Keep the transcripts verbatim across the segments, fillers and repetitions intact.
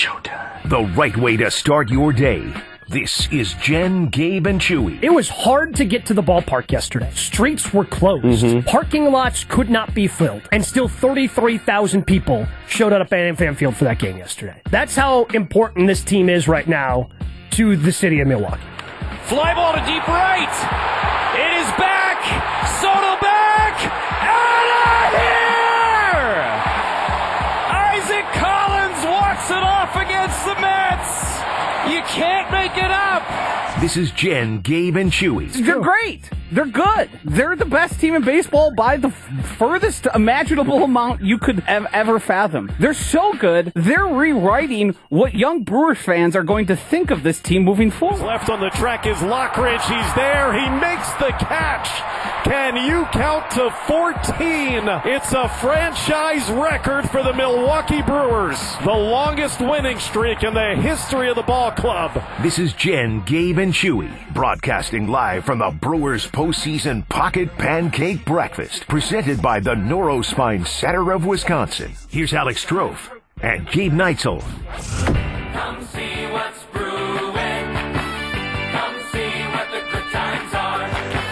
Showtime. The right way to start your day. This is Jen, Gabe, and Chewy. It was hard to get to the ballpark yesterday. Streets were closed. Mm-hmm. Parking lots could not be filled. And still thirty-three thousand people showed up at AmFam Field for that game yesterday. That's how important this team is right now to the city of Milwaukee. Fly ball to deep right. It is back. Soto back. Out of here! Isaac Collins walks it off against the Mets. You can't make it up. This is Jen, Gabe, and Chewy. They're great. They're good. They're the best team in baseball by the furthest imaginable amount you could ev- ever fathom. They're so good, they're rewriting what young Brewers fans are going to think of this team moving forward. Left on the track is Lockridge. He's there. He makes the catch. Can you count to fourteen? It's a franchise record for the Milwaukee Brewers. The longest winning streak in the history of the ball club. This is Jen, Gabe, and Chewy, broadcasting live from the Brewers postseason Pocket Pancake Breakfast, presented by the Neurospine Center of Wisconsin. Here's Alex Strofe and Gabe Neitzel. Come see what's brewing. Come see what the good times are.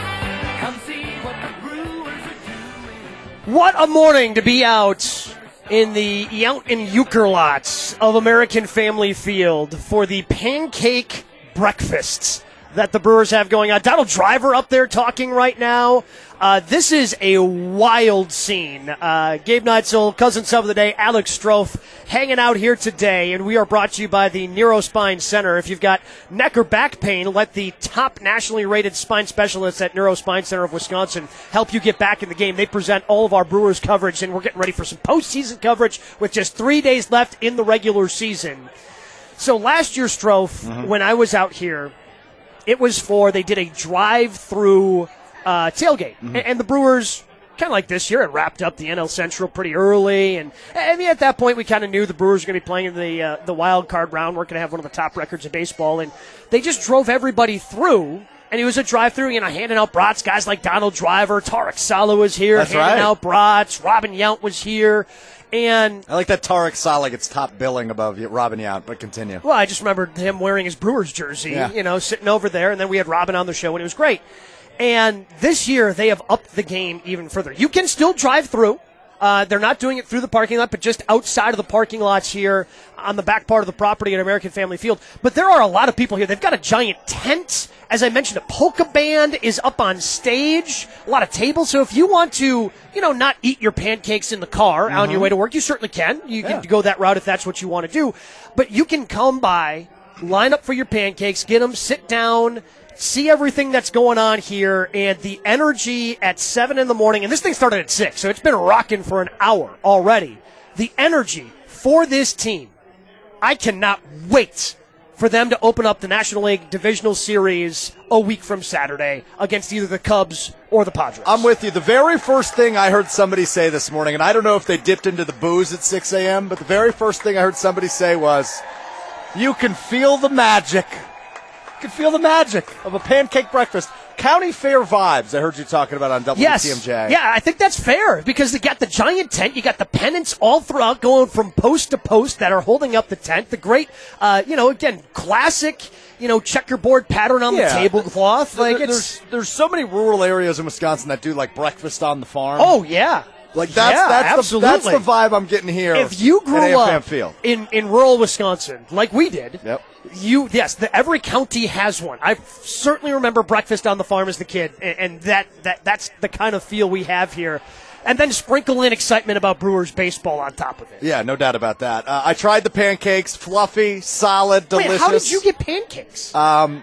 Come see what the Brewers are doing. What a morning to be out in the Yount and Euchre lots of American Family Field for the pancake breakfasts that the Brewers have going on. Donald Driver up there talking right now. Uh, this is a wild scene. Uh, Gabe Neitzel, cousin sub of the day, Alex Strofe, hanging out here today, and we are brought to you by the Neurospine Center. If you've got neck or back pain, let the top nationally rated spine specialists at Neurospine Center of Wisconsin help you get back in the game. They present all of our Brewers coverage, and we're getting ready for some postseason coverage with just three days left in the regular season. So last year, Strofe, mm-hmm. when I was out here, it was for, they did a drive-through uh, tailgate. Mm-hmm. And, and the Brewers, kind of like this year, it wrapped up the N L Central pretty early. And I mean, at that point, we kind of knew the Brewers were going to be playing in the, uh, the wild card round. We're going to have one of the top records of baseball. And they just drove everybody through. And it was a drive-through, you know, handing out brats. Guys like Donald Driver, Tarek Saleh was here, That's handing right. out brats. Robin Yount was here. And I like that Tarek Saleh gets top billing above Robin Yount, but continue. Well, I just remembered him wearing his Brewers jersey, yeah. you know, sitting over there, and then we had Robin on the show, and it was great. And this year, they have upped the game even further. You can still drive through. Uh, they're not doing it through the parking lot, but just outside of the parking lots here on the back part of the property at American Family Field. But there are a lot of people here. They've got a giant tent. As I mentioned, a polka band is up on stage, a lot of tables. So if you want to, you know, not eat your pancakes in the car mm-hmm. on your way to work, you certainly can. You yeah. can go that route if that's what you want to do. But you can come by, line up for your pancakes, get them, sit down, see everything that's going on here, and the energy at seven in the morning, and this thing started at six, so it's been rocking for an hour already. The energy for this team, I cannot wait for them to open up the National League Divisional Series a week from Saturday against either the Cubs or the Padres. I'm with you. The very first thing I heard somebody say this morning, and I don't know if they dipped into the booze at six a.m., but the very first thing I heard somebody say was, you can feel the magic. You can feel the magic of a pancake breakfast. County Fair vibes, I heard you talking about on W T M J. Yes. Yeah, I think that's fair because you got the giant tent, you got the pennants all throughout going from post to post that are holding up the tent. The great, uh, you know, again, classic, you know, checkerboard pattern on yeah. the tablecloth. Like there, it's, there's, there's so many rural areas in Wisconsin that do like breakfast on the farm. Oh, yeah. Like that's yeah, that's absolutely. the that's the vibe I'm getting here. If you grew at up AmFam Field. in in rural Wisconsin, like we did, yep. you yes, the, every county has one. I certainly remember breakfast on the farm as the kid, and, and that that that's the kind of feel we have here. And then sprinkle in excitement about Brewers baseball on top of it. Yeah, no doubt about that. Uh, I tried the pancakes, fluffy, solid, delicious. Wait, how did you get pancakes? Um,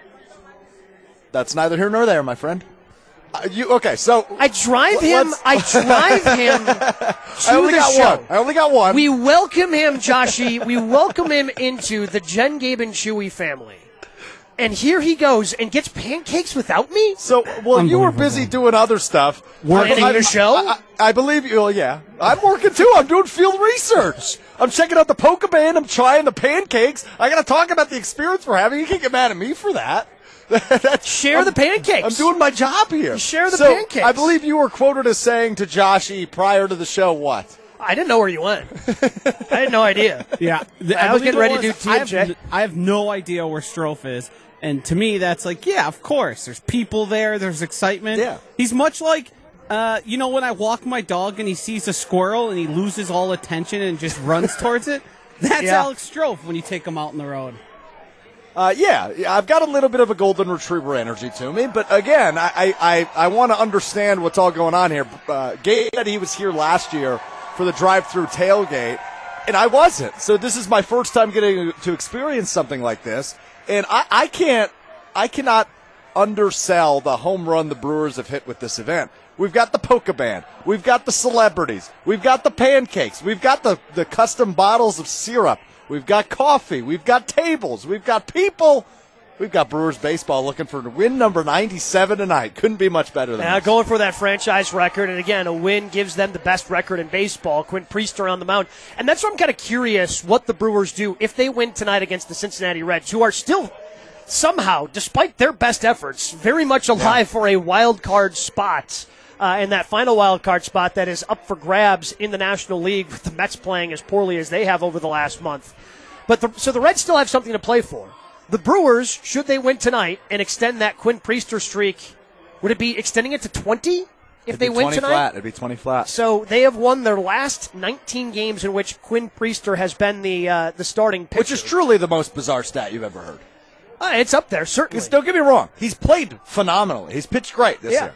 that's neither here nor there, my friend. Uh, you okay? So I drive him. I drive him to I only the got show. one. I only got one. We welcome him, Joshy. We welcome him into the Jen, Gabe, and Chewy family. And here he goes and gets pancakes without me? So, well, you were busy doing other stuff. Working the show? I, I, I believe you. Well, yeah. I'm working, too. I'm doing field research. I'm checking out the polka band. I'm trying the pancakes. I got to talk about the experience we're having. You can't get mad at me for that. That's, Share I'm, the pancakes. I'm doing my job here. Share the so, pancakes. I believe you were quoted as saying to Joshy prior to the show what? I didn't know where you went. I had no idea. Yeah. I was getting ready to do T I M J. have, I have no idea where Strofe is. And to me, that's like, yeah, of course. There's people there. There's excitement. Yeah. He's much like, uh, you know, when I walk my dog and he sees a squirrel and he loses all attention and just runs towards it. That's Yeah. Alex Strofe when you take him out on the road. Uh, yeah, yeah, I've got a little bit of a golden retriever energy to me, but again, I I, I, I want to understand what's all going on here. Uh, Gabe said he was here last year for the drive-through tailgate, and I wasn't. So this is my first time getting to experience something like this, and I, I can't, I cannot undersell the home run the Brewers have hit with this event. We've got the polka band. We've got the celebrities. We've got the pancakes. We've got the, the custom bottles of syrup. We've got coffee. We've got tables. We've got people. We've got Brewers baseball looking for win number ninety-seven tonight. Couldn't be much better than Now this. going for that franchise record, and again, a win gives them the best record in baseball. Quinn Priester on the mound. And that's why I'm kind of curious what the Brewers do if they win tonight against the Cincinnati Reds, who are still somehow, despite their best efforts, very much alive for a wild card spot. Uh, and that final wild card spot that is up for grabs in the National League with the Mets playing as poorly as they have over the last month. But the, so the Reds still have something to play for. The Brewers, should they win tonight and extend that Quinn Priester streak, would it be extending it to twenty if It'd they be win twenty tonight? flat. It'd be twenty flat. So they have won their last nineteen games in which Quinn Priester has been the uh, the starting pitcher. Which is truly the most bizarre stat you've ever heard. Uh, it's up there, certainly. Because don't get me wrong, he's played phenomenally. He's pitched great this Yeah. year.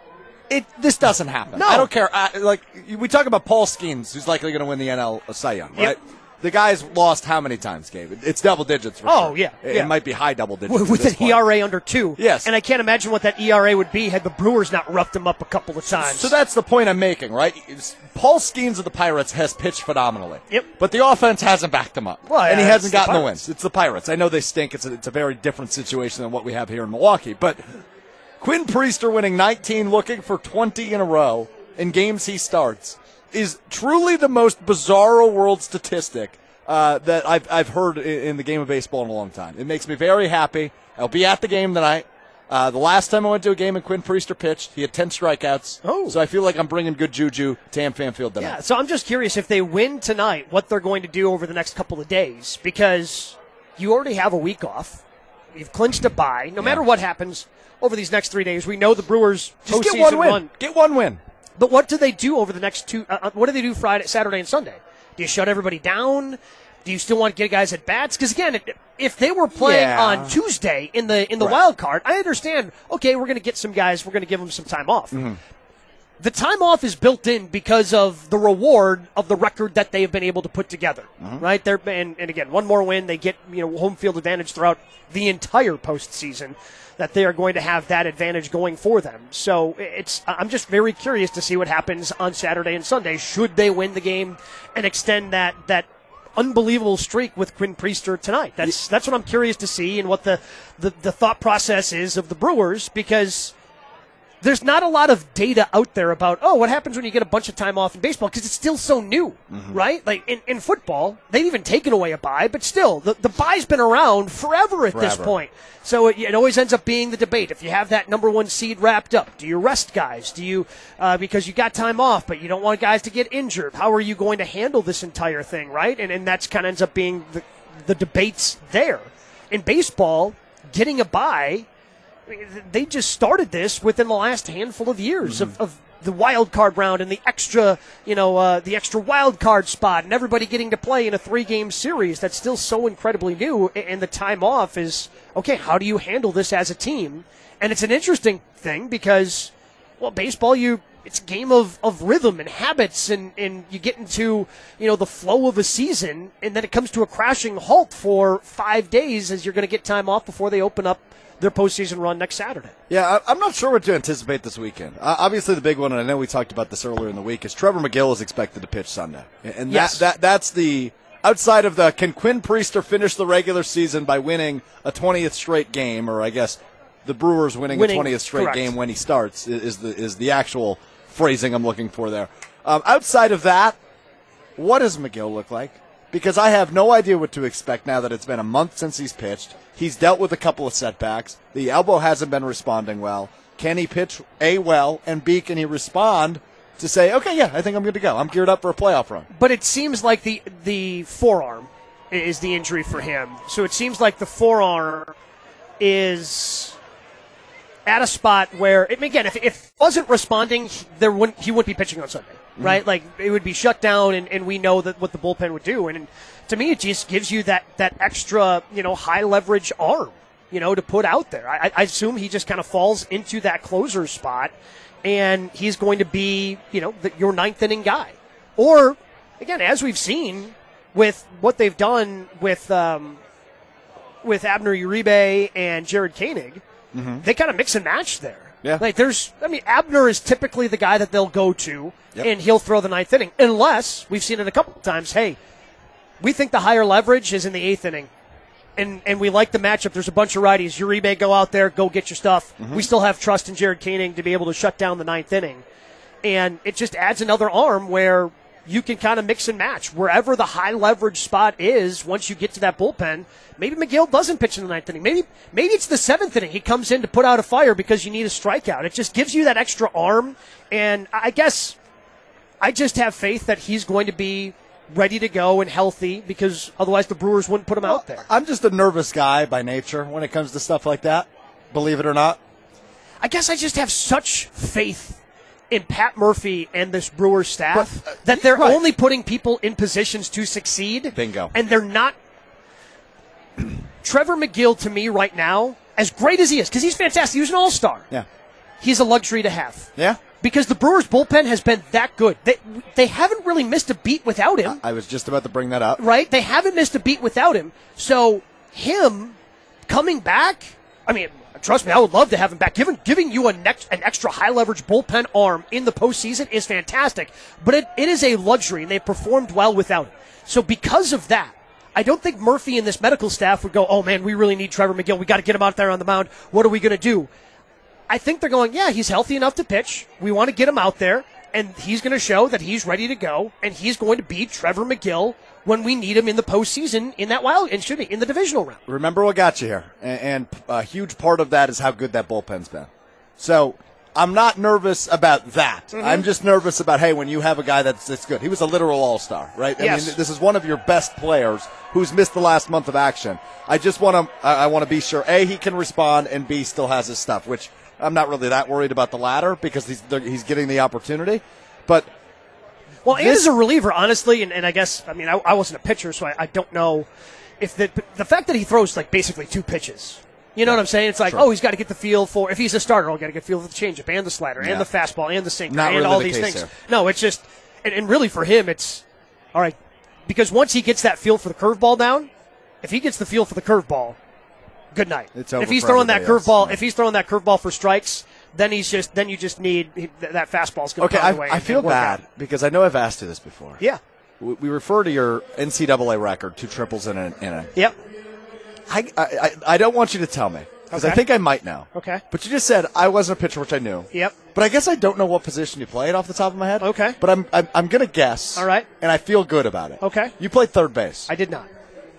It this doesn't happen. No. I don't care. I, like we talk about Paul Skeens, who's likely going to win the N L Cy Young, right? Yep. The guy's lost how many times, Gabe? It's double digits. For Oh, sure. yeah, It, yeah. it might be high double digits with, at with this an point. E R A under two. Yes. And I can't imagine what that E R A would be had the Brewers not roughed him up a couple of times. So that's the point I'm making, right? It's- Paul Skeens of the Pirates has pitched phenomenally. Yep. But the offense hasn't backed him up. Well, and he yeah, hasn't it's the gotten the Pirates. wins. It's the Pirates. I know they stink. It's a, it's a very different situation than what we have here in Milwaukee. But Quinn Priester winning nineteen, looking for twenty in a row in games he starts, is truly the most bizarro world statistic uh, that I've, I've heard in, in the game of baseball in a long time. It makes me very happy. I'll be at the game tonight. Uh, the last time I went to a game and Quinn Priester pitched, he had ten strikeouts. Oh. So I feel like I'm bringing good juju to Amfam Field tonight. Yeah, so I'm just curious if they win tonight, what they're going to do over the next couple of days, because you already have a week off. You've clinched a bye. No matter what happens over these next three days, we know the Brewers' Just get postseason one win. run. Get one win. But what do they do over the next two? Uh, what do they do Friday, Saturday, and Sunday? Do you shut everybody down? Do you still want to get guys at bats? Because again, if they were playing Yeah. on Tuesday in the in the Right. wild card, I understand. Okay, we're going to get some guys. We're going to give them some time off. Mm-hmm. The time off is built in because of the reward of the record that they have been able to put together, Mm-hmm. right? They're and, and again, one more win, they get you know home field advantage throughout the entire postseason. That they are going to have that advantage going for them. So it's I'm just very curious to see what happens on Saturday and Sunday. Should they win the game and extend that that unbelievable streak with Quinn Priester tonight? That's that's what I'm curious to see and what the, the, the thought process is of the Brewers, because there's not a lot of data out there about, oh, what happens when you get a bunch of time off in baseball, because it's still so new, Mm-hmm. right? Like in, in football, they've even taken away a bye, but still, the, the bye's been around forever at this Forever. point. So it, it always ends up being the debate. If you have that number one seed wrapped up, do you rest guys? Do you, uh, because you got time off, but you don't want guys to get injured? How are you going to handle this entire thing, right? And, and that's kind of ends up being the, the debates there. In baseball, getting a bye, I mean, they just started this within the last handful of years of, of the wild card round and the extra, you know, uh, the extra wild card spot and everybody getting to play in a three game series that's still so incredibly new. And the time off is, okay, how do you handle this as a team? And it's an interesting thing because, well, baseball, you, it's a game of, of rhythm and habits, and, and you get into, you know, the flow of a season, and then it comes to a crashing halt for five days as you're going to get time off before they open up their postseason run next Saturday. Yeah, I, I'm not sure what to anticipate this weekend. Uh, obviously, the big one, and I know we talked about this earlier in the week, is Trevor McGill is expected to pitch Sunday. And Yes. that, that that's the, outside of the, can Quinn Priester finish the regular season by winning a twentieth straight game, or I guess the Brewers winning, Winning, a twentieth straight correct. game when he starts is, is the is the actual phrasing I'm looking for there. Um, outside of that, what does McGill look like? Because I have no idea what to expect now that it's been a month since he's pitched. He's dealt with a couple of setbacks. The elbow hasn't been responding well. Can he pitch, A, well, and B, can he respond to say, okay, yeah, I think I'm good to go. I'm geared up for a playoff run. But it seems like the the forearm is the injury for him. So it seems like the forearm is at a spot where, it, again, if, if it wasn't responding, there wouldn't he wouldn't be pitching on Sunday, right? Mm-hmm. Like, it would be shut down, and, and we know that what the bullpen would do. And, and to me, it just gives you that, that extra, you know, high-leverage arm, you know, to put out there. I, I assume he just kind of falls into that closer spot, and he's going to be, you know, the, your ninth-inning guy. Or, again, as we've seen with what they've done with um, with Abner Uribe and Jared Koenig, mm-hmm. they kind of mix and match there. Yeah. Like, there's, I mean, Abner is typically the guy that they'll go to, yep. and he'll throw the ninth inning, unless we've seen it a couple of times. Hey, we think the higher leverage is in the eighth inning, and and we like the matchup. There's a bunch of righties. Uribe, go out there, go get your stuff. Mm-hmm. We still have trust in Jared Koenig to be able to shut down the ninth inning, and it just adds another arm where you can kind of mix and match wherever the high leverage spot is. Once you get to that bullpen, maybe McGill doesn't pitch in the ninth inning. Maybe maybe it's the seventh inning. He comes in to put out a fire because you need a strikeout. It just gives you that extra arm, and I guess I just have faith that he's going to be ready to go and healthy, because otherwise the Brewers wouldn't put him well, out there. I'm just a nervous guy by nature when it comes to stuff like that, believe it or not. I guess I just have such faith in Pat Murphy and this Brewers staff but, uh, that they're right. only putting people in positions to succeed. Bingo. And they're not. Trevor McGill, to me right now, as great as he is, because he's fantastic, he was an all-star. Yeah. He's a luxury to have. Yeah. Because the Brewers bullpen has been that good. They they haven't really missed a beat without him. I was just about to bring that up. Right? They haven't missed a beat without him. So him coming back, I mean, trust me, I would love to have him back. Giving giving you a next, an extra high-leverage bullpen arm in the postseason is fantastic, but it, it is a luxury, and they've performed well without it. So because of that, I don't think Murphy and this medical staff would go, oh, man, we really need Trevor McGill. We got to get him out there on the mound. What are we going to do? I think they're going, yeah, he's healthy enough to pitch. We want to get him out there, and he's going to show that he's ready to go, and he's going to beat Trevor McGill when we need him in the postseason in that wild, and should be in the divisional round. Remember what got you here, and, and a huge part of that is how good that bullpen's been. So I'm not nervous about that. Mm-hmm. I'm just nervous about, hey, when you have a guy that's that's good. He was a literal all-star, right? I yes. mean, this is one of your best players who's missed the last month of action. I just want to, I, I want to be sure A, he can respond, and B, still has his stuff, which I'm not really that worried about the latter because he's he's getting the opportunity, but. Well, and as a reliever, honestly, and, and I guess, I mean, I, I wasn't a pitcher, so I, I don't know if the the fact that he throws, like, basically two pitches. You know yeah. what I'm saying? It's like, sure. oh, he's got to get the feel for, if he's a starter, he's got to get the feel for the changeup and the slider yeah. and the fastball and the sinker Not and really all the these case things. there. No, it's just, and, and really for him, it's, all right, because once he gets that feel for the curveball down, if he gets the feel for the curveball, good night. It's over if he's for throwing that everybody curveball, else. if he's throwing that curveball for strikes, then he's just then you just need he, that fastball's going to okay, come I, away. I and, feel and work bad out. because I know I've asked you this before. Yeah. We, we refer to your N C double A record, two triples in a. In a yep. I, I, I don't want you to tell me because Okay. I think I might know. Okay. But you just said I wasn't a pitcher, which I knew. Yep. But I guess I don't know what position you played off the top of my head. Okay. But I'm I'm, I'm going to guess. All right. And I feel good about it. Okay. You played third base. I did not.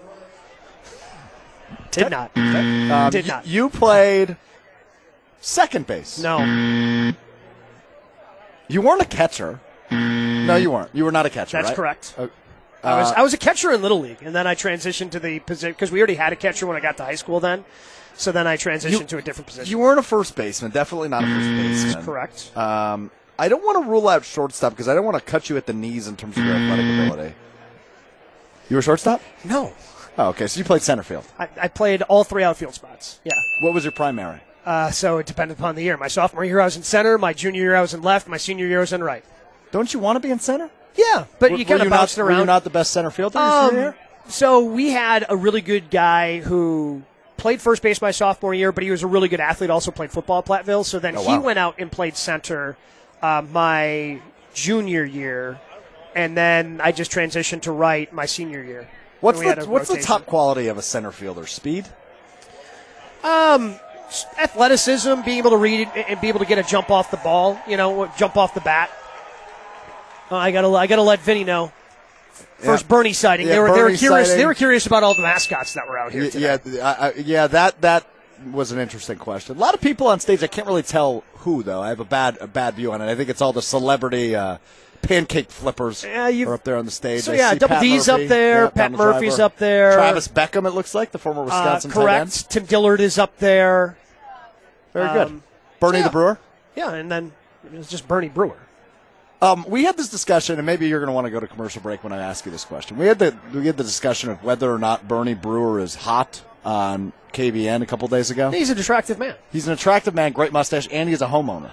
Did not. Um, Did y- not. You played second base. No. You weren't a catcher. No, you weren't. You were not a catcher. That's right? correct. Uh, I was uh, I was a catcher in Little League, and then I transitioned to the position because we already had a catcher when I got to high school then. So then I transitioned You- to a different position. You weren't a first baseman. Definitely not a first baseman. Correct. Um, I don't want to rule out shortstop because I don't want to cut you at the knees in terms of your athletic ability. You were shortstop? No. Oh, okay. So you played center field. I, I played all three outfield spots. Yeah. What was your primary? Uh, so it depended upon the year. My sophomore year I was in center. My junior year I was in left. My senior year I was in right. Don't you want to be in center? Yeah, but Were- you were kind of not- bounced around. Were you not the best center fielder your Um, senior year? So we had a really good guy who played first base my sophomore year, but he was a really good athlete, also played football at Platteville. So then Oh, he wow. went out and played center uh, my junior year, and then I just transitioned to right my senior year. What's And we had the a What's the rotation. top quality of a center fielder? Speed? Um, athleticism, being able to read it and be able to get a jump off the ball, you know, jump off the bat. Uh, I gotta, I gotta let Vinny know. First Yeah. Bernie sighting. Yeah, they were, they were Bernie curious. sighting. They were curious about all the mascots that were out here Y- today. Yeah, I, I, yeah. That that was an interesting question. A lot of people on stage, I can't really tell who, though. I have a bad a bad view on it. I think it's all the celebrity uh, pancake flippers Yeah, you've- are up there on the stage. So, I yeah, see Double Pat D's Murphy. up there, Yeah, Pat Donald Murphy's Driver. up there. Travis Beckham, it looks like, the former Uh, Wisconsin tight end. correct. Tim Dillard is up there. Very good. Um, Bernie yeah. the Brewer. Yeah, and then it's just Bernie Brewer. Um, we had this discussion, and maybe you're going to want to go to commercial break when I ask you this question. We had the we had the discussion of whether or not Bernie Brewer is hot on K B N a couple days ago. He's an attractive man. He's an attractive man, great mustache, and he's a homeowner.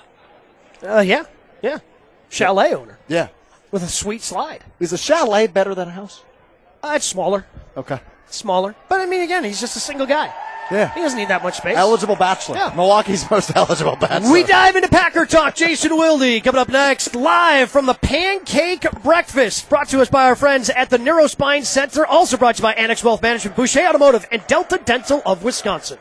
Uh, yeah, yeah. Chalet owner Yeah. with a sweet slide. Is a chalet better than a house? Uh, it's smaller, Okay. smaller. But I mean, again, he's just a single guy. Yeah. He doesn't need that much space. Eligible bachelor. Yeah. Milwaukee's most eligible bachelor. We dive into Packer Talk. Jason Wilde coming up next, live from the Pancake Breakfast, brought to us by our friends at the Neurospine Center, also brought to you by Annex Wealth Management, Boucher Automotive, and Delta Dental of Wisconsin.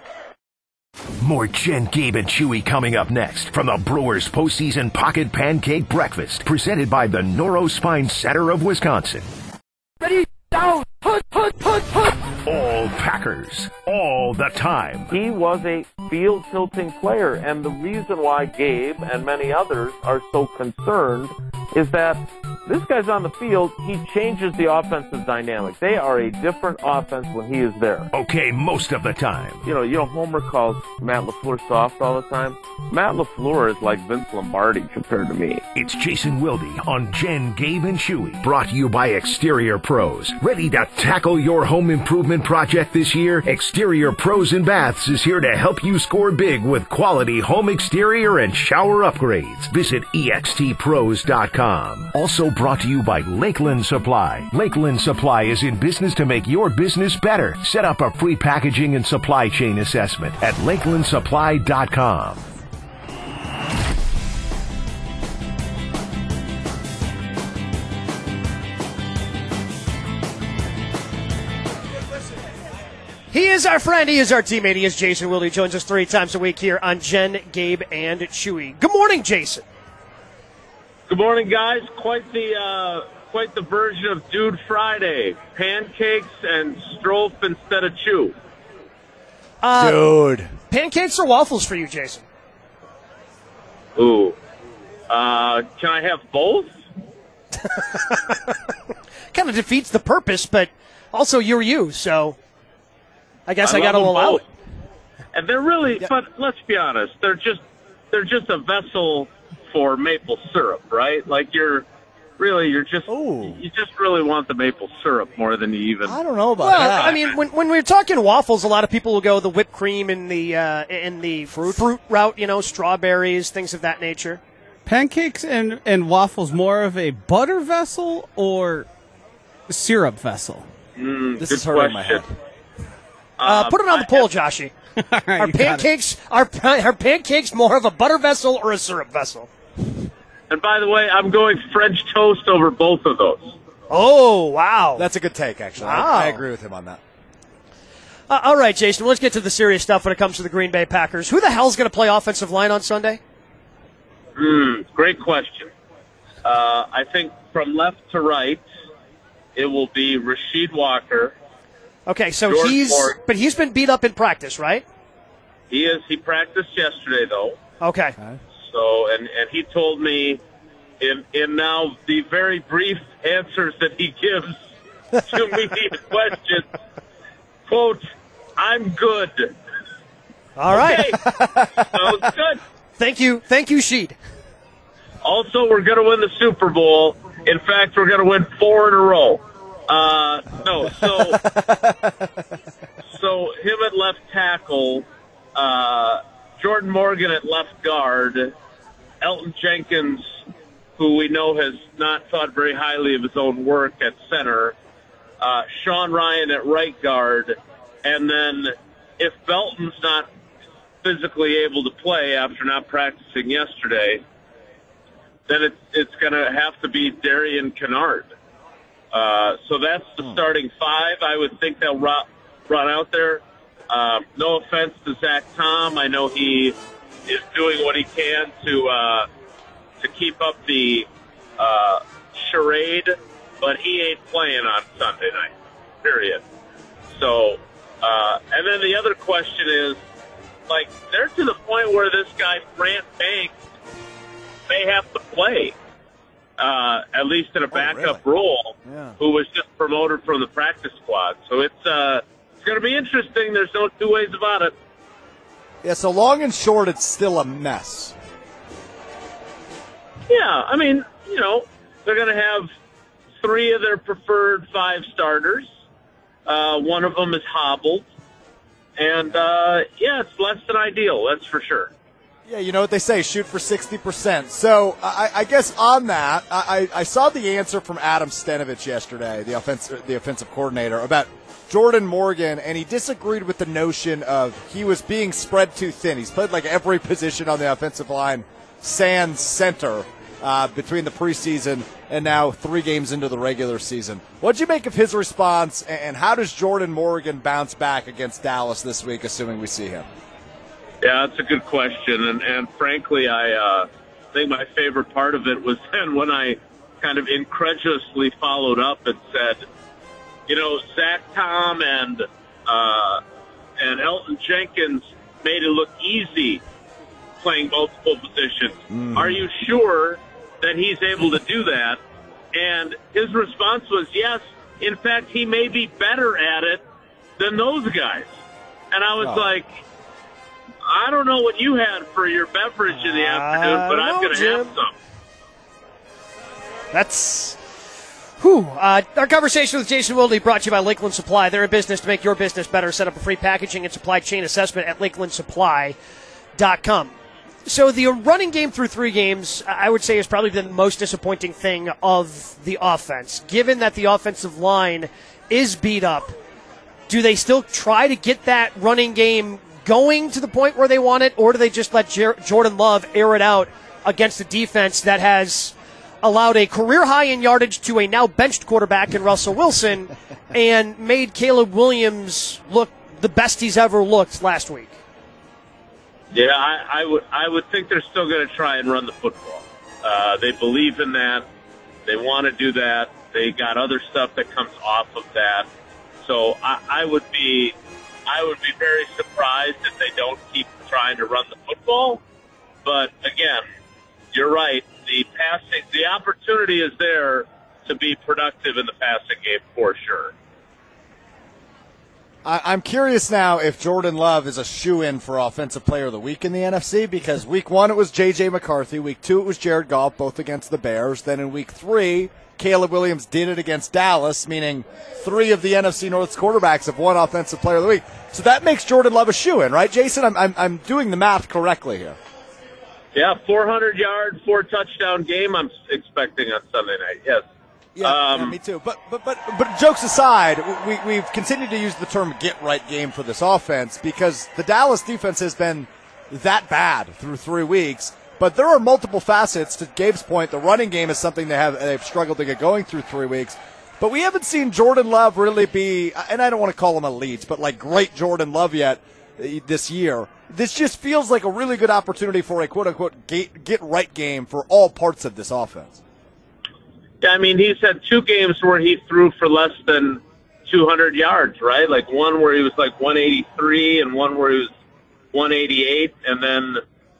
More Jen, Gabe, and Chewy coming up next from the Brewers postseason pocket pancake breakfast, presented by the Neurospine Center of Wisconsin. Ready, down, put, put, put, put. All Packers, all the time. He was a field tilting player, and the reason why Gabe and many others are so concerned is that this guy's on the field, he changes the offensive dynamic. They are a different offense when he is there. Okay, most of the time. You know, you know, Homer calls Matt LaFleur soft all the time. Matt LaFleur is like Vince Lombardi compared to me. It's Jason Wilde on Jen, Gabe, and Chewy, brought to you by Exterior Pros. Ready to tackle your home improvement project this year? Exterior Pros and Baths is here to help you score big with quality home exterior and shower upgrades. Visit E X T pros dot com. Also brought to you by Lakeland Supply. Lakeland Supply is in business to make your business better. Set up a free packaging and supply chain assessment at lakeland supply dot com. He is our friend. He is our teammate. He is Jason Wilde. He joins us three times a week here on Jen, Gabe, and Chewy. Good morning, Jason. Good morning, guys. Quite the uh, quite the version of Dude Friday. Pancakes and Strofe instead of Chew. Uh, Dude. Pancakes or waffles for you, Jason? Ooh. Uh, can I have both? Kind of defeats the purpose, but also you're you, so I guess I, I got to love them allow both. it. And they're really, but let's be honest, they're just they're just a vessel for maple syrup, right? Like you're really you're just Ooh. you just really want the maple syrup more than you even. I don't know about Well, that. I mean, when when we're talking waffles, a lot of people will go the whipped cream and the uh, and the fruit fruit route, you know, strawberries, things of that nature. Pancakes and, and waffles more of a butter vessel or syrup vessel? Mm, this good is hurting my question. head. Uh, put it on the poll, Joshy. All right, Are you got it. pancakes are, are pancakes more of a butter vessel or a syrup vessel? And by the way, I'm going French toast over both of those. Oh, wow. That's a good take, actually. Wow. I, I agree with him on that. Uh, all right, Jason, let's get to the serious stuff when it comes to the Green Bay Packers. Who the hell's going to play offensive line on Sunday? Mm, great question. Uh, I think from left to right, it will be Rasheed Walker. Okay, so George he's Ford. but he's been beat up in practice, right? He is. He practiced yesterday, though. Okay. So, and, and he told me in in now the very brief answers that he gives to media questions, quote, "I'm good." All right. Okay. Sounds good. Thank you. Thank you, Sheed. Also, we're going to win the Super Bowl. In fact, we're going to win four in a row. Uh, no, so so him at left tackle, uh, Jordan Morgan at left guard, Elton Jenkins, who we know has not thought very highly of his own work at center, uh, Sean Ryan at right guard, and then if Belton's not physically able to play after not practicing yesterday, then it's, it's going to have to be Darian Kennard. Uh, so that's the starting five. I would think they'll run, run out there. Um, no offense to Zach Tom. I know he is doing what he can to uh, to keep up the uh, charade, but he ain't playing on Sunday night, period. So, uh, and then the other question is, like, they're to the point where this guy, Brant Banks, may have to play, uh, at least in a backup really? role, Yeah. who was just promoted from the practice squad. So it's, uh, it's going to be interesting. There's no two ways about it. Yeah, so long and short, it's still a mess. Yeah, I mean, you know, they're going to have three of their preferred five starters. Uh, one of them is hobbled. And, uh, yeah, it's less than ideal, that's for sure. Yeah, you know what they say, shoot for sixty percent. So I, I guess on that, I, I saw the answer from Adam Stenovich yesterday, the offensive, the offensive coordinator, about Jordan Morgan, and he disagreed with the notion of he was being spread too thin. He's played like every position on the offensive line, sans center, uh, between the preseason and now three games into the regular season. What'd you make of his response, and how does Jordan Morgan bounce back against Dallas this week, assuming we see him? Yeah, that's a good question. And, and frankly, I uh, think my favorite part of it was then when I kind of incredulously followed up and said, you know, Zach Tom and uh, and Elton Jenkins made it look easy playing multiple positions. Mm. Are you sure that he's able to do that? And his response was, yes, in fact, he may be better at it than those guys. And I was oh. like, I don't know what you had for your beverage in the afternoon, but I'm going to have some. That's... Whew. Uh, our conversation with Jason Wilde brought to you by Lakeland Supply. They're a business to make your business better. Set up a free packaging and supply chain assessment at lakeland supply dot com. So the running game through three games, I would say, has probably been the most disappointing thing of the offense. Given that the offensive line is beat up, do they still try to get that running game going to the point where they want it, or do they just let Jer- Jordan Love air it out against a defense that has allowed a career high in yardage to a now benched quarterback in Russell Wilson and made Caleb Williams look the best he's ever looked last week? Yeah, I, I would I would think they're still going to try and run the football. Uh, they believe in that. They want to do that. They got other stuff that comes off of that. So I, I would be I would be very surprised if they don't keep trying to run the football. But again, you're right. The passing, the opportunity is there to be productive in the passing game for sure. I, I'm curious now if Jordan Love is a shoo-in for Offensive Player of the Week in the N F C, because week one it was J J McCarthy, week two it was Jared Goff, both against the Bears. Then in week three, Caleb Williams did it against Dallas, meaning three of the N F C North's quarterbacks have won Offensive Player of the Week. So that makes Jordan Love a shoo-in, right, Jason? I'm, I'm, I'm doing the math correctly here. Yeah, four hundred yard, four touchdown game I'm expecting on Sunday night, yes. Yeah, um, yeah, me too. But but but but jokes aside, we we've continued to use the term "get right" game for this offense because the Dallas defense has been that bad through three weeks. But there are multiple facets. To Gabe's point, the running game is something they have they've struggled to get going through three weeks. But we haven't seen Jordan Love really be, and I don't want to call him a lead, but like great Jordan Love yet this year. This just feels like a really good opportunity for a quote-unquote get, get right game for all parts of this offense. Yeah, I mean, he's had two games where he threw for less than two hundred yards, right? Like one where he was like one eighty-three and one where he was one eighty-eight. And then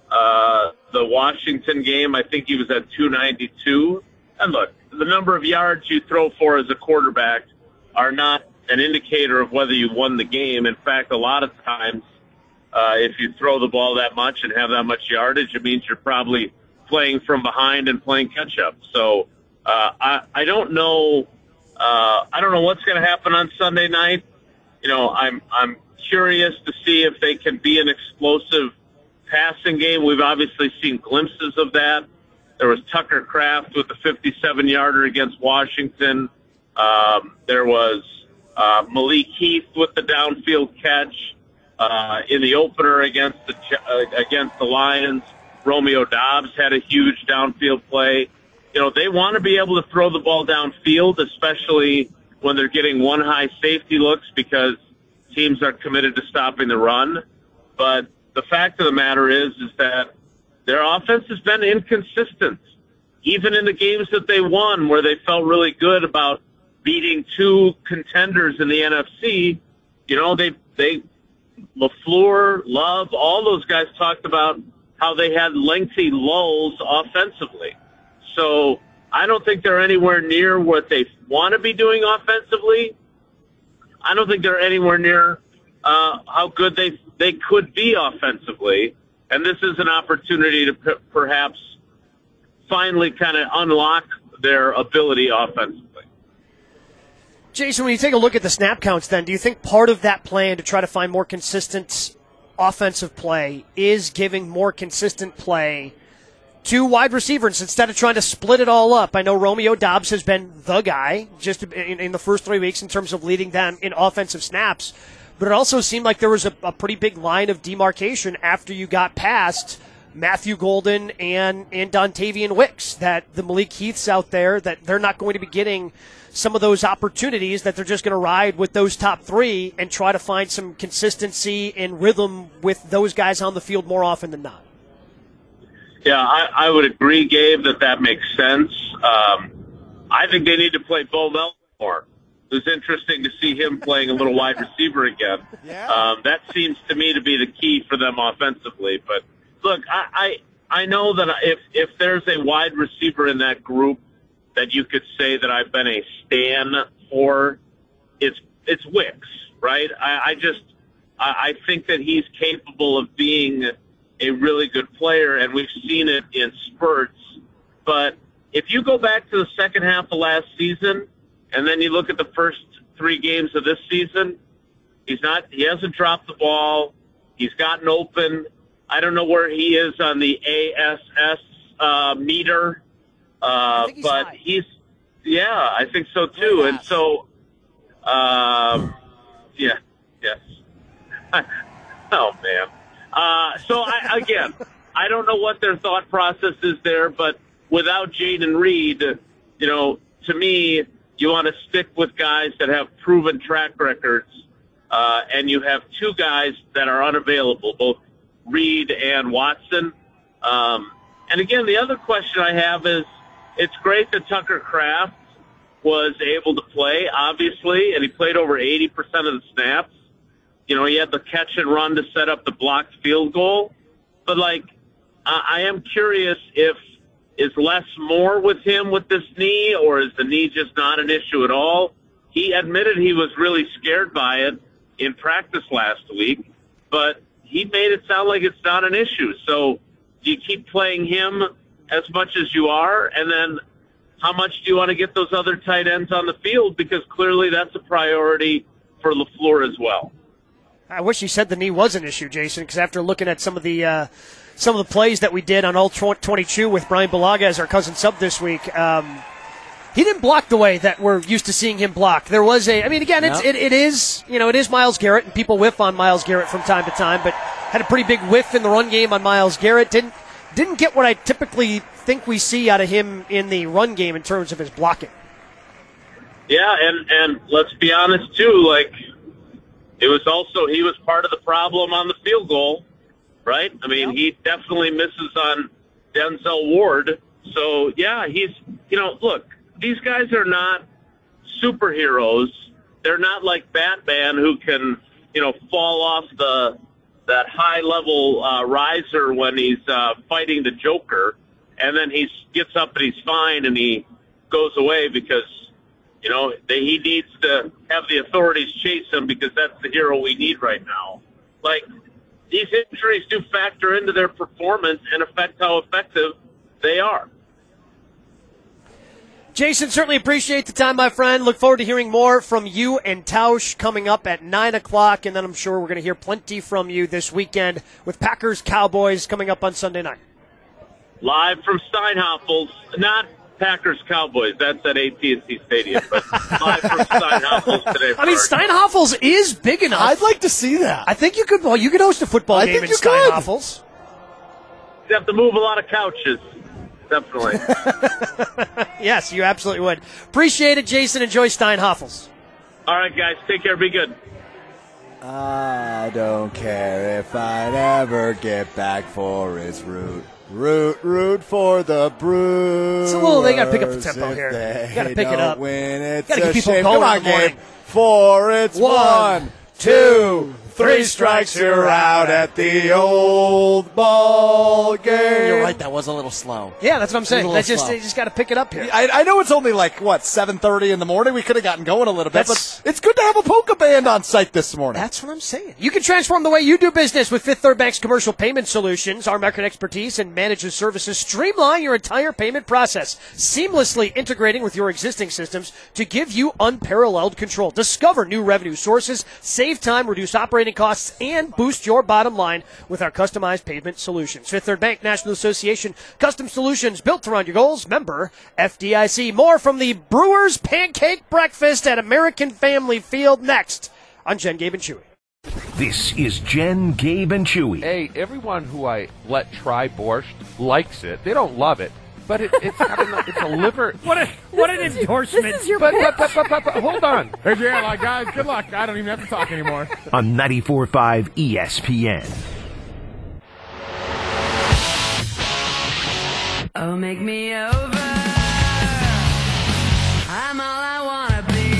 uh, the Washington game, I think he was at two ninety-two. And look, the number of yards you throw for as a quarterback are not an indicator of whether you won the game. In fact, a lot of times, uh, if you throw the ball that much and have that much yardage, it means you're probably playing from behind and playing catch-up. So, Uh, I, I don't know. Uh, I don't know what's going to happen on Sunday night. You know, I'm I'm curious to see if they can be an explosive passing game. We've obviously seen glimpses of that. There was Tucker Kraft with a fifty-seven yarder against Washington. Um, there was uh, Malik Heath with the downfield catch uh, in the opener against the uh, against the Lions. Romeo Doubs had a huge downfield play. You know, they want to be able to throw the ball downfield, especially when they're getting one high safety looks because teams are committed to stopping the run. But the fact of the matter is, is that their offense has been inconsistent. Even in the games that they won where they felt really good about beating two contenders in the N F C, you know, they, they LaFleur, Love, all those guys talked about how they had lengthy lulls offensively. So I don't think they're anywhere near what they want to be doing offensively. I don't think they're anywhere near uh, how good they they could be offensively. And this is an opportunity to p- perhaps finally kind of unlock their ability offensively. Jason, when you take a look at the snap counts then, do you think part of that plan to try to find more consistent offensive play is giving more consistent play to wide receivers instead of trying to split it all up? I know Romeo Doubs has been the guy just in, in the first three weeks in terms of leading them in offensive snaps, but it also seemed like there was a, a pretty big line of demarcation after you got past Matthew Golden and, and Dontavian Wicks, that the Malik Heaths out there, that they're not going to be getting some of those opportunities, that they're just going to ride with those top three and try to find some consistency and rhythm with those guys on the field more often than not. Yeah, I, I would agree, Gabe, that that makes sense. Um, I think they need to play Bo Melton more. It was interesting to see him playing a little wide receiver again. Yeah. Um, that seems to me to be the key for them offensively. But look, I, I I know that if if there's a wide receiver in that group that you could say that I've been a stan for, it's it's Wicks, right? I, I just I, I think that he's capable of being a really good player, and we've seen it in spurts. But if you go back to the second half of last season, and then you look at the first three games of this season, he's not he hasn't dropped the ball. He's gotten open. I don't know where he is on the A S S uh, meter, uh, he's but high. he's, yeah, I think so too. And so, um, yeah, yes. Oh, man. Uh, so, I, again, I don't know what their thought process is there, but without Jaden Reed, you know, to me, you want to stick with guys that have proven track records, uh, and you have two guys that are unavailable, both Reed and Watson. Um, and again, the other question I have is, it's great that Tucker Kraft was able to play, obviously, and he played over eighty percent of the snaps. You know, he had the catch and run to set up the blocked field goal. But, like, I, I am curious if is less more with him with this knee, or is the knee just not an issue at all? He admitted he was really scared by it in practice last week, but he made it sound like it's not an issue. So do you keep playing him as much as you are? And then how much do you want to get those other tight ends on the field? Because clearly that's a priority for LaFleur as well. I wish he said the knee was an issue, Jason, because after looking at some of the uh, some of the plays that we did on all twenty-two with Brian Balaga as our cousin sub this week, um, he didn't block the way that we're used to seeing him block. There was a, I mean, again, it's, it, it is, you know, it is Myles Garrett, and people whiff on Myles Garrett from time to time, but had a pretty big whiff in the run game on Myles Garrett. Didn't didn't get what I typically think we see out of him in the run game in terms of his blocking. Yeah, and, and let's be honest, too, like, it was also, he was part of the problem on the field goal, right? I mean, he definitely misses on Denzel Ward. So, yeah, he's, you know, look, these guys are not superheroes. They're not like Batman who can, you know, fall off the that high-level uh, riser when he's uh, fighting the Joker, and then he gets up and he's fine and he goes away because, you know, they, he needs to have the authorities chase him because that's the hero we need right now. Like, these injuries do factor into their performance and affect how effective they are. Jason, certainly appreciate the time, my friend. Look forward to hearing more from you and Tausch coming up at nine o'clock, and then I'm sure we're going to hear plenty from you this weekend with Packers Cowboys coming up on Sunday night. Live from Steinhoffels, not Packers Cowboys. That's at A T and T Stadium, but live from Steinhoffels today. I mean, Steinhoffels is big enough. I'd like to see that. I think you could. Well, you could host a football I game think in you could. Steinhoffels. You have to move a lot of couches. Definitely. Yes, you absolutely would. Appreciate it, Jason. Enjoy Steinhoffels. All right, guys. Take care. Be good. I don't care if I never get back for his root. Root, root for the Brewers. It's a little, they got to pick up the tempo If here. they Got to pick it don't up. Win, it's Got to a get people shame. going Come on, in the morning. Gabe. For it's One, one, two, Three strikes, you're out at the old ball game. You're right, that was a little slow. Yeah, that's what I'm saying. little That's just slow. you just got to pick it up here. I, I know it's only like, what, seven thirty in the morning? We could have gotten going a little bit, That's- but it's good to have a polka band on site this morning. That's what I'm saying. You can transform the way you do business with Fifth Third Bank's commercial payment solutions. Our market expertise and managed services streamline your entire payment process, seamlessly integrating with your existing systems to give you unparalleled control. Discover new revenue sources, save time, reduce operating costs, and boost your bottom line with our customized payment solutions. Fifth Third Bank National Association, custom solutions built around your goals. Member F D I C. More from the Brewers Pancake Breakfast at American Family Field next on Jen, Gabe, and Chewy. This is Jen, Gabe, and Chewy. Hey, everyone who I let try borscht likes it. They don't love it, but it, it's got a, it's a liver. What a what an endorsement! This is your but, but, but, but, but, but hold on. Hey, yeah, like guys, good luck. I don't even have to talk anymore. On ninety-four point five E S P N. Oh, make me over. I'm all I wanna be.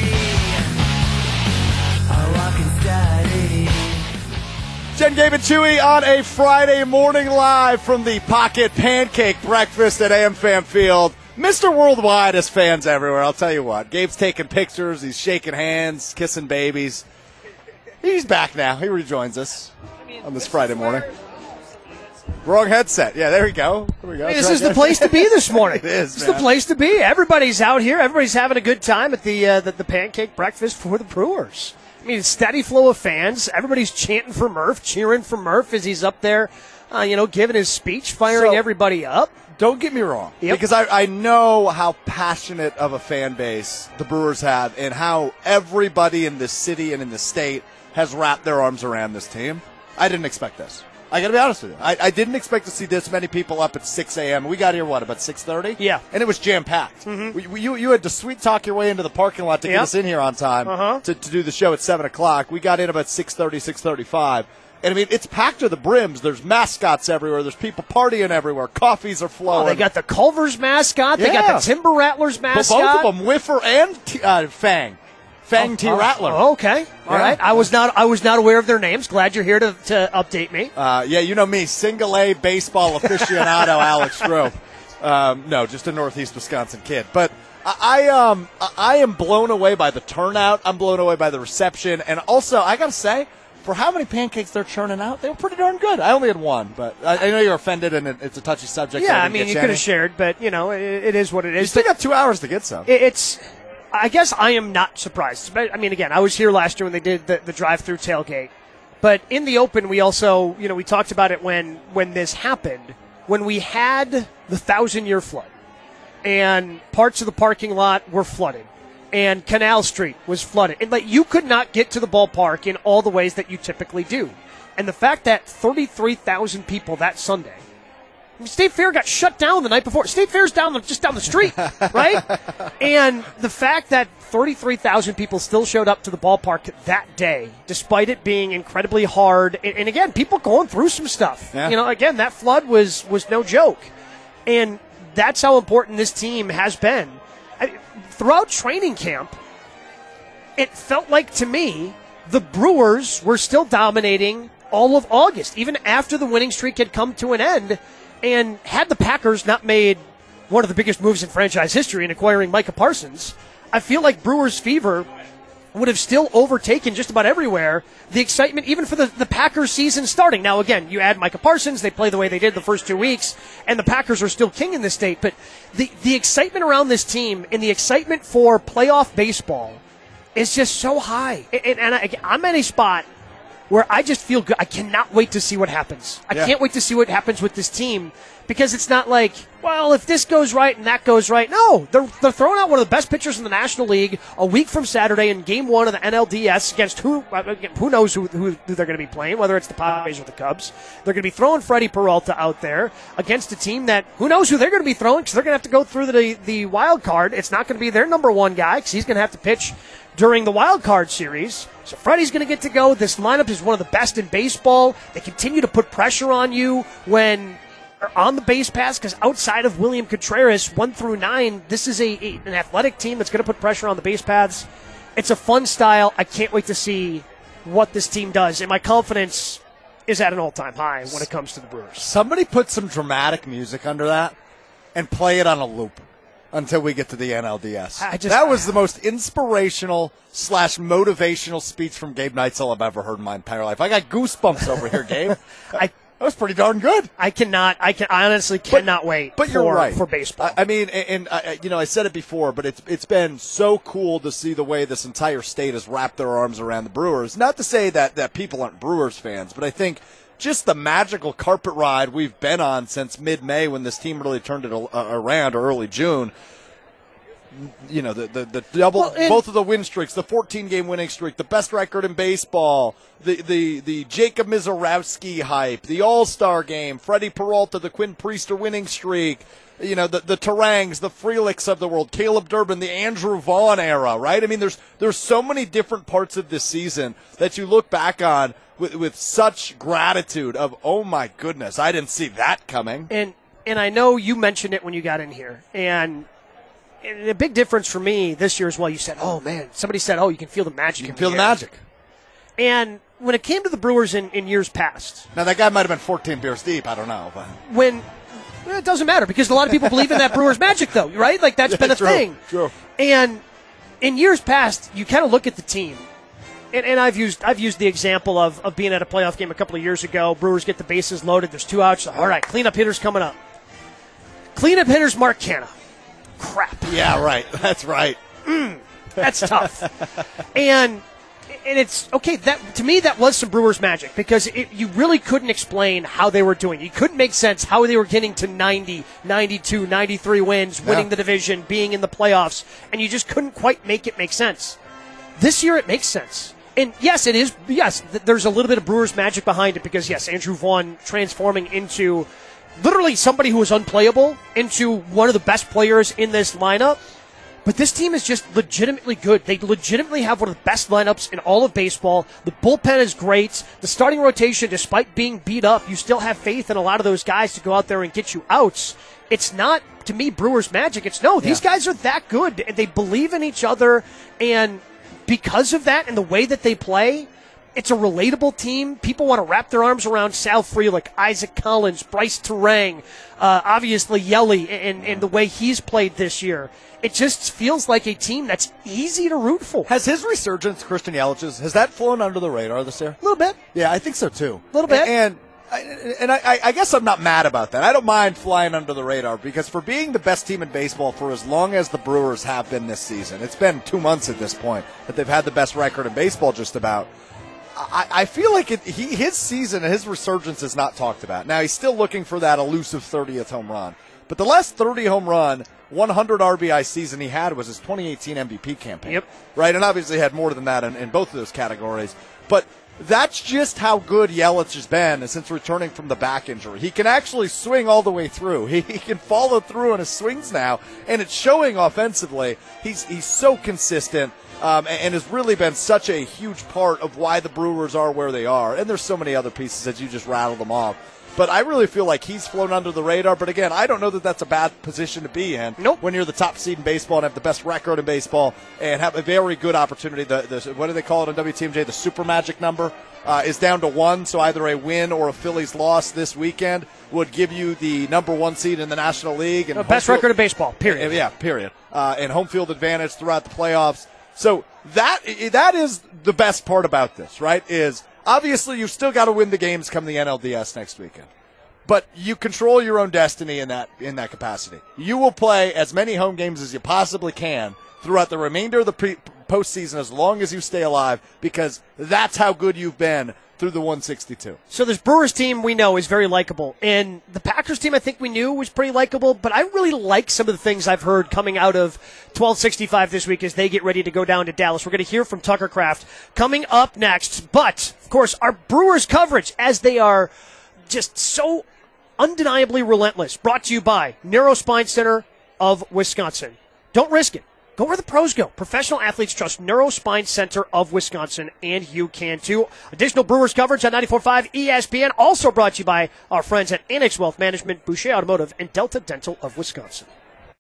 A walking study. Jen, Gabe, and Chewy on a Friday morning live from the Pocket Pancake Breakfast at A M Fan Field. Mister Worldwide has fans everywhere, I'll tell you what. Gabe's taking pictures, he's shaking hands, kissing babies. He's back now. He rejoins us on this Friday morning. Wrong headset. Yeah, there we go. There we go. Hey, this is the place to be this morning. It is, This is man. the place to be. Everybody's out here. Everybody's having a good time at the, uh, the the pancake breakfast for the Brewers. I mean, steady flow of fans. Everybody's chanting for Murph, cheering for Murph as he's up there, uh, you know, giving his speech, firing So- everybody up. Don't get me wrong, Yep. because I, I know how passionate of a fan base the Brewers have and how everybody in this city and in the state has wrapped their arms around this team. I didn't expect this. I got to be honest with you. I, I didn't expect to see this many people up at six a.m. We got here, what, about six thirty? Yeah. And it was jam-packed. Mm-hmm. You, you had to sweet talk your way into the parking lot to Yep. get us in here on time Uh-huh. to, to do the show at seven o'clock. We got in about six thirty, six thirty-five. And, I mean, it's packed to the brims. There's mascots everywhere. There's people partying everywhere. Coffees are flowing. Oh, they got the Culver's mascot. They Yeah. got the Timber Rattlers But mascot. both of them, Whiffer and T- uh, Fang. Fang T. Oh, Rattler. oh, okay. All Yeah. right. I was not I was not aware of their names. Glad you're here to, to update me. Uh, yeah, you know me, single A baseball aficionado Alex Stroh. Um, no, just a Northeast Wisconsin kid. But I, I um I- I am blown away by the turnout. I'm blown away by the reception, and also I gotta say, for how many pancakes they're churning out, they were pretty darn good. I only had one, but I, I know you're offended, and it, it's a touchy subject. so Yeah, I didn't mean, get you any. could have shared, but, you know, it, it is what it You is. still But got two hours to get some. it- it's, I guess I am not surprised. But, I mean, again, I was here last year when they did the, the drive-through tailgate. But in the open, we also, you know, we talked about it when, when this happened, when we had the thousand-year flood, and parts of the parking lot were flooded, and Canal Street was flooded. And, like, you could not get to the ballpark in all the ways that you typically do. And the fact that thirty-three thousand people that Sunday, I mean, State Fair got shut down the night before. State Fair's down the, just down the street, right? And the fact that thirty-three thousand people still showed up to the ballpark that day, despite it being incredibly hard, and, and again, people going through some stuff. Yeah. You know, again, that flood was was no joke, and that's how important this team has been. I, throughout training camp, it felt like to me the Brewers were still dominating all of August, even after the winning streak had come to an end. And had the Packers not made one of the biggest moves in franchise history in acquiring Micah Parsons, I feel like Brewers fever would have still overtaken just about everywhere the excitement, even for the, the Packers season starting. Now, again, you add Micah Parsons, they play the way they did the first two weeks, and the Packers are still king in this state. But the, the excitement around this team and the excitement for playoff baseball is just so high. And, and I, I'm in a spot where I just feel good. I cannot wait to see what happens. I Yeah. can't wait to see what happens with this team, because it's not like, well, if this goes right and that goes right. No, they're, they're throwing out one of the best pitchers in the National League a week from Saturday in Game One of the N L D S against who who knows who, who, who they're going to be playing, whether it's the Padres or the Cubs. They're going to be throwing Freddie Peralta out there against a team that who knows who they're going to be throwing, because they're going to have to go through the the wild card. It's not going to be their number one guy, because he's going to have to pitch during the wild card series. So Freddie's going to get to go. This lineup is one of the best in baseball. They continue to put pressure on you when are on the base pass, because outside of William Contreras, one through nine, this is a, a an athletic team that's going to put pressure on the base paths. It's a fun style. I can't wait to see what this team does, and my confidence is at an all-time high when it comes to the Brewers. Somebody put some dramatic music under that and play it on a loop until we get to the N L D S. I just, that was the most inspirational slash motivational speech from Gabe Neitzel I've ever heard in my entire life. I got goosebumps over here, Gabe. I, that was pretty darn good. I cannot, I can, I honestly cannot but, wait but for, you're right. for baseball. I, I mean, and, and I, you know, I said it before, but it's it's been so cool to see the way this entire state has wrapped their arms around the Brewers. Not to say that, that people aren't Brewers fans, but I think just the magical carpet ride we've been on since mid-May when this team really turned it around, or early June. You know, the the, the double, well, both of the win streaks, the fourteen-game winning streak, the best record in baseball, the the, the Jacob Mizorowski hype, the All-Star game, Freddie Peralta, the Quinn Priester winning streak, you know, the the Tarangs, the Freliks of the world, Caleb Durbin, the Andrew Vaughn era, right? I mean, there's there's so many different parts of this season that you look back on with with such gratitude of, oh my goodness, I didn't see that coming. And and I know you mentioned it when you got in here, and. And a big difference for me this year as well, you said, oh, man, somebody said, oh, you can feel the magic. You can in feel the air. magic. And when it came to the Brewers in, in years past. Now, that guy might have been fourteen beers deep. I don't know. But. When it doesn't matter because a lot of people believe in that Brewers magic, though, right? Like, that's yeah, been a true, thing. True. And in years past, you kind of look at the team. And, and I've used I've used the example of, of being at a playoff game a couple of years ago. Brewers get the bases loaded. There's two outs. All right, cleanup hitters coming up. Cleanup hitters, Mark Canha. Crap. Yeah, right. That's right. Mm, that's tough. and and it's okay. That to me, that was some Brewers magic because it, you really couldn't explain how they were doing. You couldn't make sense how they were getting to ninety, ninety-two, ninety-three wins, winning yeah. the division, being in the playoffs, and you just couldn't quite make it make sense. This year, it makes sense. And yes, it is. Yes, th- there's a little bit of Brewers magic behind it because yes, Andrew Vaughn transforming into. Literally somebody who was unplayable into one of the best players in this lineup. But this team is just legitimately good. They legitimately have one of the best lineups in all of baseball. The bullpen is great. The starting rotation, despite being beat up, you still have faith in a lot of those guys to go out there and get you outs. It's not, to me, Brewers magic. It's no, these yeah. guys are that good. They believe in each other. And because of that and the way that they play, it's a relatable team. People want to wrap their arms around Sal Frelick, Isaac Collins, Bryce Terang, uh, obviously Yelly, and, and the way he's played this year. It just feels like a team that's easy to root for. Has his resurgence, Christian Yelich's, has that flown under the radar this year? A little bit. Yeah, I think so too. A little bit. And and, and I, I guess I'm not mad about that. I don't mind flying under the radar because for being the best team in baseball for as long as the Brewers have been this season, it's been two months at this point that they've had the best record in baseball just about. I, I feel like it, he, his season and his resurgence is not talked about. Now, he's still looking for that elusive thirtieth home run. But the last thirty home run, one hundred R B I season he had was his twenty eighteen M V P campaign. Yep. Right? And obviously he had more than that in, in both of those categories. But that's just how good Yelich has been since returning from the back injury. He can actually swing all the way through. He, he can follow through on his swings now, and it's showing offensively. He's, he's so consistent. Um, and has really been such a huge part of why the Brewers are where they are. And there's so many other pieces that you just rattled them off. But I really feel like he's flown under the radar. But again, I don't know that that's a bad position to be in. Nope. When you're the top seed in baseball and have the best record in baseball and have a very good opportunity. The, the what do they call it on W T M J? The super magic number uh, is down to one. So either a win or a Phillies loss this weekend would give you the number one seed in the National League. And the best field, record in baseball, period. Yeah, period. Uh, and home field advantage throughout the playoffs. So that that is the best part about this, right, is obviously you've still got to win the games come the N L D S next weekend. But you control your own destiny in that in that capacity. You will play as many home games as you possibly can throughout the remainder of the pre- postseason as long as you stay alive because that's how good you've been through the one sixty-two. So this Brewers team we know is very likable. And the Packers team I think we knew was pretty likable, but I really like some of the things I've heard coming out of twelve sixty-five this week as they get ready to go down to Dallas. We're going to hear from Tucker Kraft coming up next. But, of course, our Brewers coverage as they are just so undeniably relentless. Brought to you by Narrow Spine Center of Wisconsin. Don't risk it. Go where the pros go. Professional athletes trust Neuro Spine Center of Wisconsin, and you can too. Additional Brewers coverage on ninety-four point five E S P N. Also brought to you by our friends at Annex Wealth Management, Boucher Automotive, and Delta Dental of Wisconsin.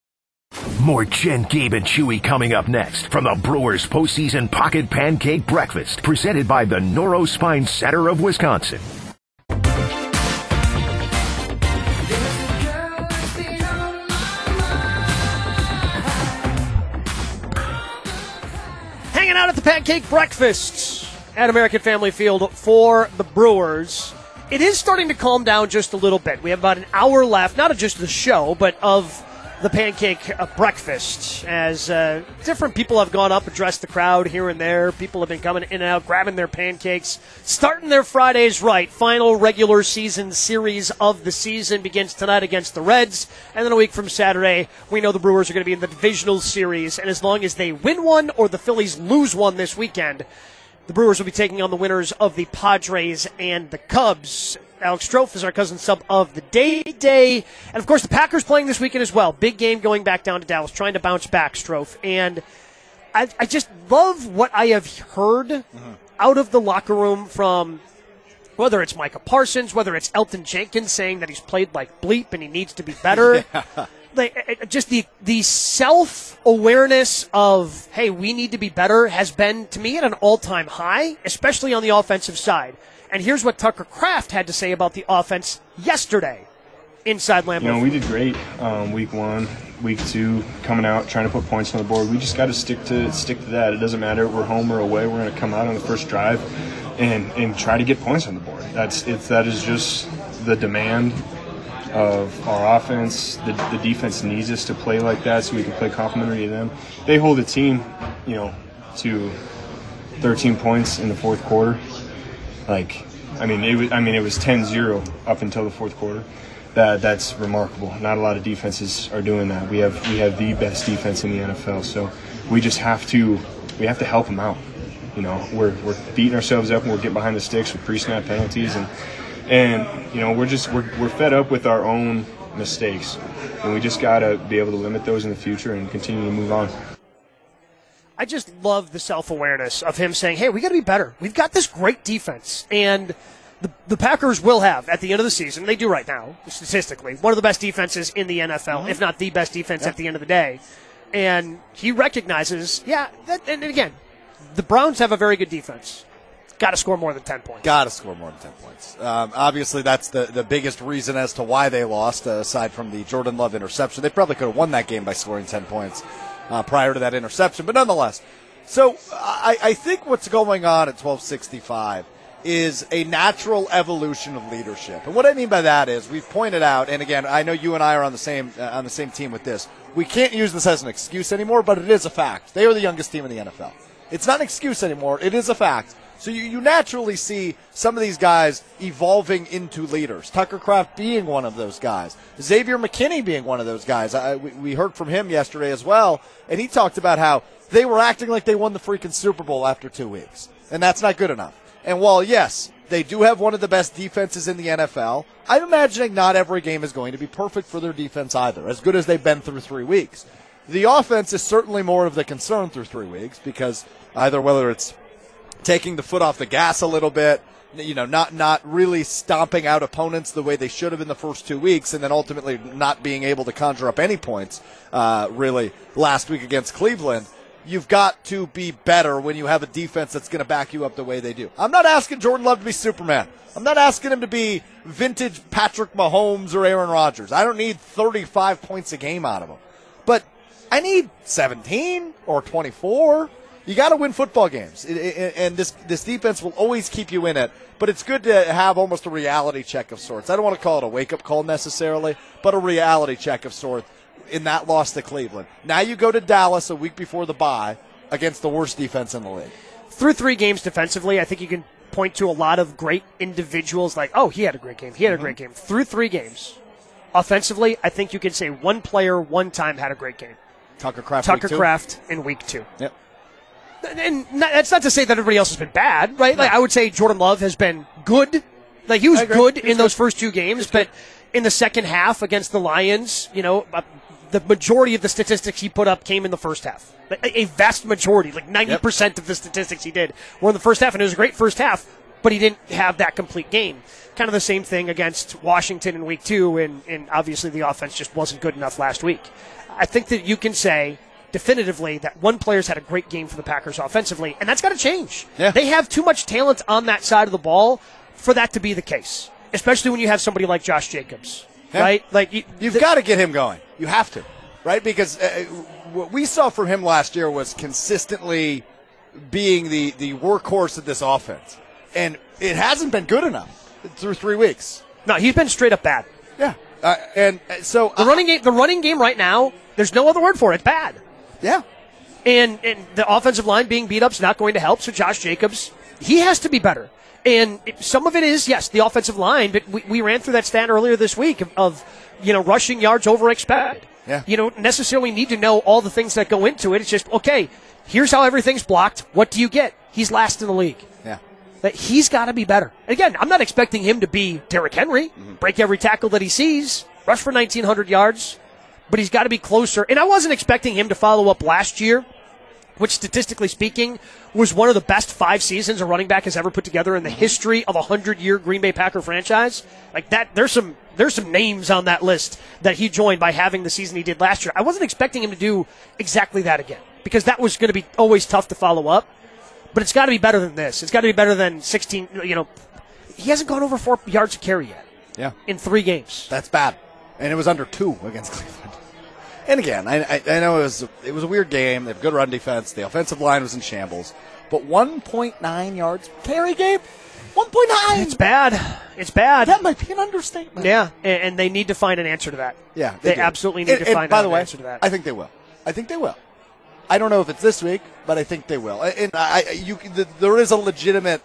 More Jen, Gabe, and Chewy coming up next from the Brewers postseason pocket pancake breakfast, presented by the Neurospine Center of Wisconsin. Hanging out at the pancake breakfast at American Family Field for the Brewers. It is starting to calm down just a little bit. We have about an hour left, not of just the show, but of the pancake uh, breakfast, as uh, different people have gone up, addressed the crowd here and there. People have been coming in and out, grabbing their pancakes, starting their Fridays right. Final regular season series of the season begins tonight against the Reds, and then a week from Saturday, we know the Brewers are going to be in the divisional series, and as long as they win one or the Phillies lose one this weekend, the Brewers will be taking on the winners of the Padres and the Cubs. Alex Strofe is our cousin sub of the day day. And, of course, the Packers playing this weekend as well. Big game going back down to Dallas, trying to bounce back, Strofe. And I, I just love what I have heard mm-hmm. out of the locker room from whether it's Micah Parsons, whether it's Elton Jenkins saying that he's played like bleep and he needs to be better. yeah. Like, just the, the self-awareness of, hey, we need to be better has been, to me, at an all-time high, especially on the offensive side. And here's what Tucker Kraft had to say about the offense yesterday inside Lambeau. You know, we did great um, week one, week two, coming out, trying to put points on the board. We just got to stick to stick to that. It doesn't matter if we're home or away. We're going to come out on the first drive and, and try to get points on the board. That's it's that is just the demand of our offense. The, the defense needs us to play like that so we can play complementary to them. They hold the team, you know, to thirteen points in the fourth quarter. Like, I mean, it was, I mean, it was ten zero up until the fourth quarter. That that's remarkable. Not a lot of defenses are doing that. We have we have the best defense in the N F L. So we just have to we have to help them out. You know, we're we're beating ourselves up and we're getting behind the sticks with pre-snap penalties and and you know we're just we're we're fed up with our own mistakes, and we just gotta be able to limit those in the future and continue to move on. I just love the self-awareness of him saying, hey, we got to be better. We've got this great defense. And the, the Packers will have, at the end of the season, they do right now, statistically, one of the best defenses in the N F L, mm-hmm. if not the best defense yeah. at the end of the day. And he recognizes, yeah, that, and again, the Browns have a very good defense. Got to score more than ten points. Got to score more than ten points. Um, obviously, that's the, the biggest reason as to why they lost, uh, aside from the Jordan Love interception. They probably could have won that game by scoring ten points. Uh, prior to that interception, but nonetheless. So I, I think what's going on at twelve sixty-five is a natural evolution of leadership. And what I mean by that is we've pointed out, and again, I know you and I are on the same uh, on the same team with this. We can't use this as an excuse anymore, but it is a fact. They are the youngest team in the N F L. It's not an excuse anymore. It is a fact. So you, you naturally see some of these guys evolving into leaders. Tucker Kraft being one of those guys. Xavier McKinney being one of those guys. I, we, we heard from him yesterday as well, and he talked about how they were acting like they won the freaking Super Bowl after two weeks. And that's not good enough. And while, yes, they do have one of the best defenses in the N F L, I'm imagining not every game is going to be perfect for their defense either, as good as they've been through three weeks. The offense is certainly more of the concern through three weeks because either whether it's taking the foot off the gas a little bit, you know, not not really stomping out opponents the way they should have in the first two weeks, and then ultimately not being able to conjure up any points, uh, really, last week against Cleveland. You've got to be better when you have a defense that's going to back you up the way they do. I'm not asking Jordan Love to be Superman. I'm not asking him to be vintage Patrick Mahomes or Aaron Rodgers. I don't need thirty-five points a game out of him. But I need seventeen or twenty-four. You got to win football games, it, it, and this this defense will always keep you in it. But it's good to have almost a reality check of sorts. I don't want to call it a wake-up call necessarily, but a reality check of sorts in that loss to Cleveland. Now you go to Dallas a week before the bye against the worst defense in the league. Through three games defensively, I think you can point to a lot of great individuals like, oh, he had a great game, he had mm-hmm. a great game. Through three games, offensively, I think you can say one player one time had a great game. Tucker Kraft Tucker week Kraft in week two. Yep. And not, that's not to say that everybody else has been bad, right? Like I would say Jordan Love has been good. Like he was good in those first two games, but in the second half against the Lions, you know, the majority of the statistics he put up came in the first half. A vast majority, like ninety percent yep. of the statistics he did were in the first half, and it was a great first half, but he didn't have that complete game. Kind of the same thing against Washington in week two, and, and obviously the offense just wasn't good enough last week. I think that you can say definitively that one player's had a great game for the Packers offensively, and that's got to change. Yeah. They have too much talent on that side of the ball for that to be the case, especially when you have somebody like Josh Jacobs, Yeah. right? Like you, You've th- got to get him going. You have to, right? Because uh, what we saw from him last year was consistently being the, the workhorse of this offense. And it hasn't been good enough through three weeks. No, he's been straight up bad. Yeah. Uh, and uh, so the running game, the running game right now, there's no other word for it. It's bad. Yeah. And, and the offensive line being beat up is not going to help. So Josh Jacobs, he has to be better. And it, some of it is, yes, the offensive line, but we, we ran through that stat earlier this week of, of you know, rushing yards over expected. Yeah. You don't necessarily need to know all the things that go into it. It's just, okay, here's how everything's blocked. What do you get? He's last in the league. Yeah. That he's got to be better. Again, I'm not expecting him to be Derrick Henry, mm-hmm. break every tackle that he sees, rush for nineteen hundred yards, but he's got to be closer. And I wasn't expecting him to follow up last year, which statistically speaking was one of the best five seasons a running back has ever put together in the history of a hundred-year Green Bay Packer franchise. Like that, there's some there's some names on that list that he joined by having the season he did last year. I wasn't expecting him to do exactly that again because that was going to be always tough to follow up. But it's got to be better than this. It's got to be better than sixteen. You know, he hasn't gone over four yards a carry yet. Yeah, in three games. That's bad, and it was under two against Cleveland. And again, I, I, I know it was it was a weird game. They have good run defense. The offensive line was in shambles, but one point nine yards per carry, Gabe. one point nine. It's bad. It's bad. That might be an understatement. Yeah, and, and they need to find an answer to that. Yeah, they, they do. absolutely need and, to find and by an the way, answer to that. I think they will. I think they will. I don't know if it's this week, but I think they will. And I, you, the, there is a legitimate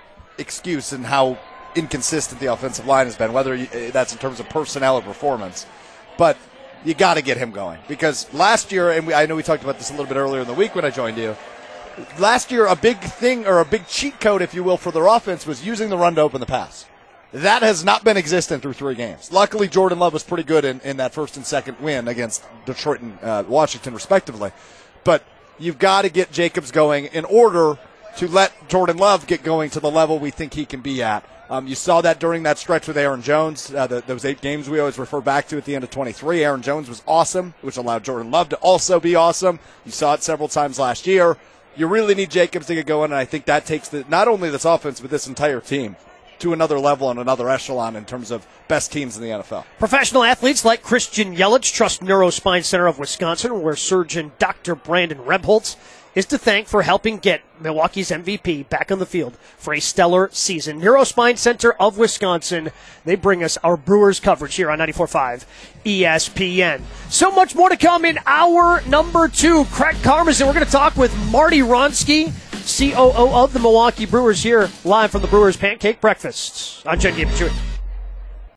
excuse in how inconsistent the offensive line has been, whether you, that's in terms of personnel or performance. But you got to get him going because last year, and we, I know we talked about this a little bit earlier in the week when I joined you. Last year, a big thing or a big cheat code, if you will, for their offense was using the run to open the pass. That has not been existent through three games. Luckily, Jordan Love was pretty good in, in that first and second win against Detroit and uh, Washington, respectively. But you've got to get Jacobs going in order to let Jordan Love get going to the level we think he can be at. Um, you saw that during that stretch with Aaron Jones, uh, the, those eight games we always refer back to at the end of twenty-three. Aaron Jones was awesome, which allowed Jordan Love to also be awesome. You saw it several times last year. You really need Jacobs to get going, and I think that takes the, not only this offense, but this entire team to another level and another echelon in terms of best teams in the N F L. Professional athletes like Christian Yelich trust Neurospine Center of Wisconsin, where surgeon Doctor Brandon Rebholz is to thank for helping get Milwaukee's M V P back on the field for a stellar season. Neurospine Center of Wisconsin, they bring us our Brewers coverage here on ninety-four point five E S P N. So much more to come in hour number two. Craig Karmazin, we're going to talk with Marty Wronski, C O O of the Milwaukee Brewers, here live from the Brewers Pancake Breakfast on Jen Gabe and Chewy.